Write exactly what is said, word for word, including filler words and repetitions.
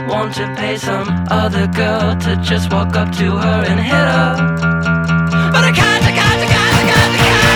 Want to pay some other girl to just walk up to her and hit her.